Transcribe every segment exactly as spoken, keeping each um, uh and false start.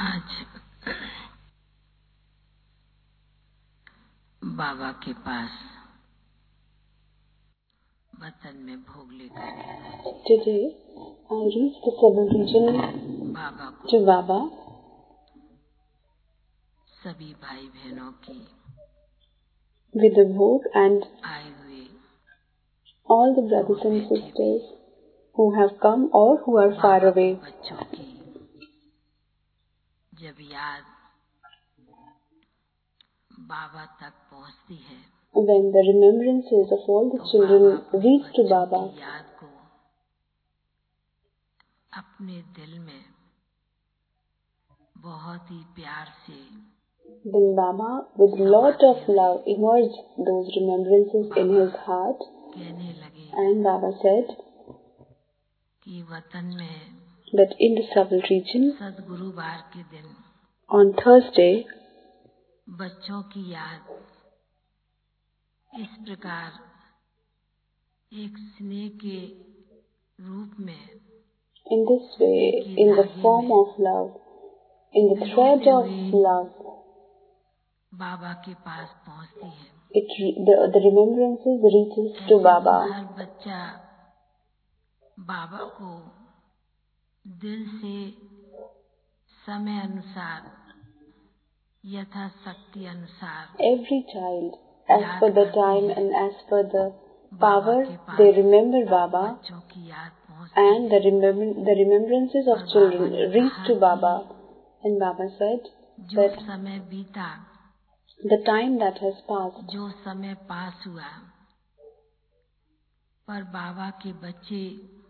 आज बाबा के पास वतन में भोग लेकर गया। Today, I reached the southern region बाबा को to Baba सभी भाई बहनों की with the bhog and आए हुए all the brothers and sisters who have come or who are far Baba away. के बच्चों की जब याद बाबा तक पहुंचती है When the remembrances of all the तो children बाबा अपने reach to बच्चों Baba, की याद को अपने दिल में बहुत ही प्यार से then Baba, with lot of love, immersed those remembrances in his heart, कहने लगे and Baba said कि वतन में that in the southern region, सद्गुरुवार के दिन on Thursday, बच्चों की याद इस प्रकार एक स्नेह के रूप में in this way, in the form of love, in the thread of love, बाबा के पास पहुंचती है। it the, the remembrances reaches to Baba. हर बच्चा बाबा को दिल से समय अनुसार यथाशक्ति अनुसार Every child, as per the time and as per the power, they remember Baba, बच्चों की याद पहुंचती and the, remember, the remembrances of children reach to Baba. And Baba said जो that समय बीता the time that has passed, जो समय पास हुआ पर बाबा के बच्चे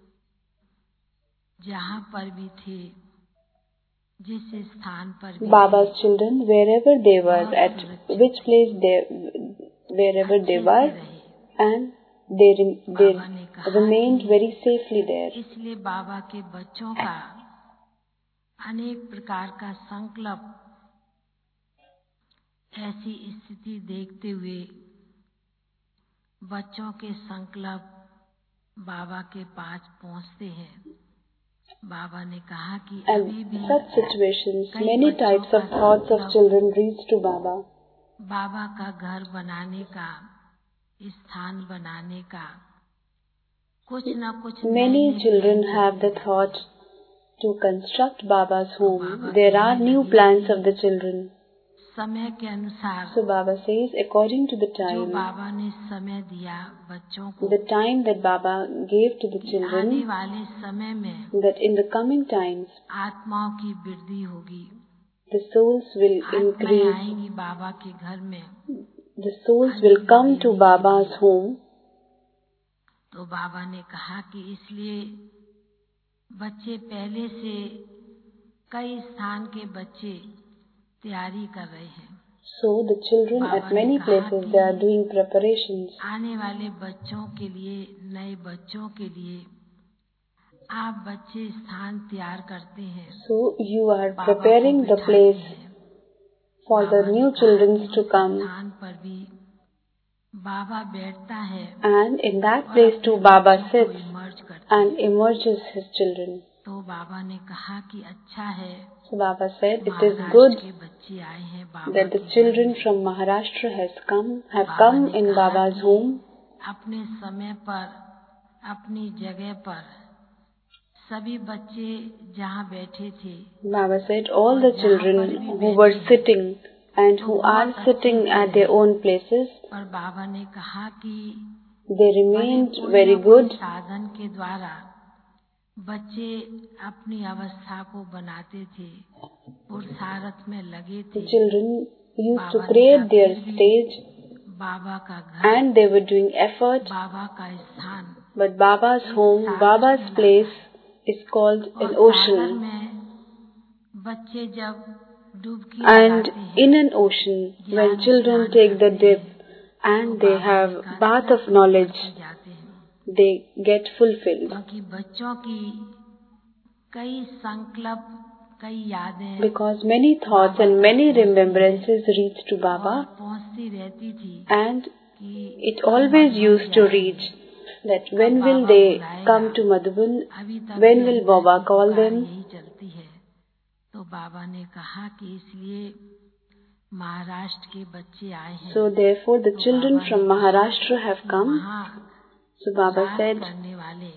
जहाँ पर भी थे जिस स्थान पर भी Baba's children, wherever they were, at which place they, wherever they were, and they, rem- they remained very safely there. इसलिए बाबा के बच्चों का अनेक प्रकार का संकल्प ऐसी स्थिति देखते हुए बच्चों के संकल्प बाबा के पास पहुंचते हैं। बाबा ने कहा कि अभी And भी such situations, many types of thoughts of children reach to Baba. बाबा का घर बनाने का, स्थान बनाने का कुछ न कुछ Many नए-नए children plan have the करते हैं। thought to construct Baba's home. There are new plans of the children. समय के अनुसार So Baba says, according to the जो time, बाबा ने समय दिया बच्चों को the time that Baba gave to the आने children, वाले समय में that in the coming times, आत्माओं की वृद्धि होगी, the souls will आत्माएं increase, आएंगी बाबा के घर में। the souls will come to Baba's home. तो बाबा ने कहा कि इसलिए बच्चे पहले से कई स्थान के बच्चे तैयारी कर रहे हैं। So the children at many places, they are doing preparations. आने वाले बच्चों के लिए, नए बच्चों के लिए आप बच्चे स्थान तैयार करते हैं। So you are preparing the place for the new children to come. स्थान पर भी बाबा बैठता है And in that place too Baba sits emerge करता and emerges his children. तो बाबा ने कहा कि अच्छा है So Baba said, it is Maharashtra good के बच्चे आए हैं बाबा that the के children from Maharashtra has come, have come in Baba's home. अपने समय पर, अपनी जगह पर सभी बच्चे जहाँ बैठे थे Baba said, all the children who were sitting and who are sitting at their own places, पर बाबा ने कहा कि they remained very good. साधन के द्वारा बच्चे अपनी अवस्था को बनाते थे, पुरुषार्थ में लगे थे। The children used to create their stage बाबा का घर, and they were doing effort. बाबा का स्थान, But Baba's home, Baba's place is called an ocean. बच्चे जब डुबकी And in an ocean, when children take the dip and they have bath of knowledge, जाते हैं they get fulfilled. क्योंकि बच्चों की कई संकल्प, कई यादें Because many thoughts and many remembrances reach to Baba, पहुंचती रहती थी and कि it always used to reach that when will they come to Madhuban, when will Baba call them. यही चलती है। तो तो बाबा ने कहा कि इसलिए महाराष्ट्र के बच्चे आए हैं. So therefore the children from Maharashtra have come. So Baba said, करने वाले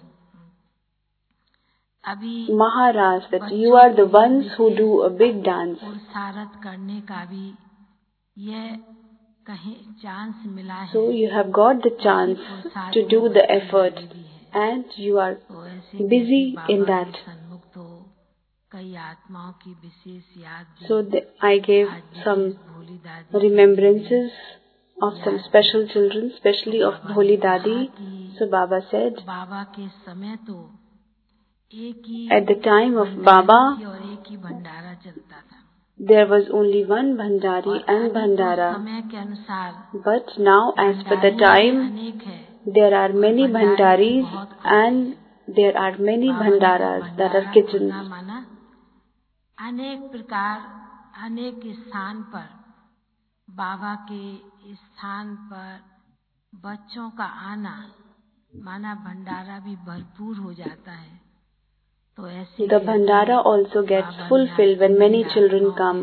अभी Maharaj, that you are the ones who do a big dance. पुरुषार्थ करने का भी यह कहीं चांस मिला है. So you have got the chance to do the effort and you are busy in that. कई आत्माओं की विशेष याद. So the, I gave some remembrances of some special children, especially of Bholi Dadi. So Baba said, बाबा के समय तो एक ही at the time of Baba, और एक ही भंडारा चलता था. there was only one Bhandari and Bhandara. समय के अनुसार But now, as per the time, अनेक है. there are many Bhandaris and there are many Bhandaras that are kitchens. माना अनेक प्रकार अनेक स्थान पर बाबा के स्थान पर बच्चों का आना माना भंडारा भी भरपूर हो जाता है. तो ऐसे The Bhandara also gets fulfilled when many children come.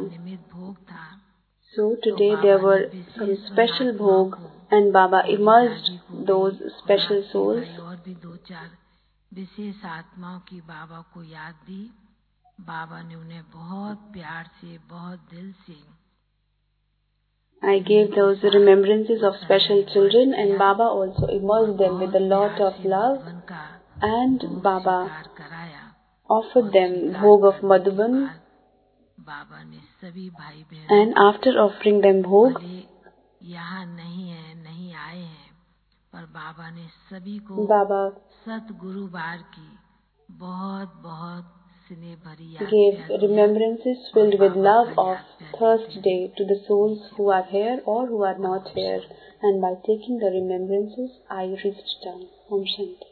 So today there were some special bhog and Baba immersed those special souls. और भी दो चार विशेष आत्माओं की बाबा को याद दी. बाबा ने उन्हें बहुत प्यार से बहुत दिल से I gave those remembrances of special children and Baba also immersed them with a lot of love, and Baba offered them bhog of Madhuban, बाबा ने सभी भाई बहन and after offering them bhog, यहाँ नहीं है नहीं आए हैं पर बाबा ने सभी को Baba सतगुरुवार की बहुत बहुत स्नेह भरी याद gave remembrances filled with love of Thursday to the souls who are here or who are not here, and by taking the remembrances I reached down. Om Shanti.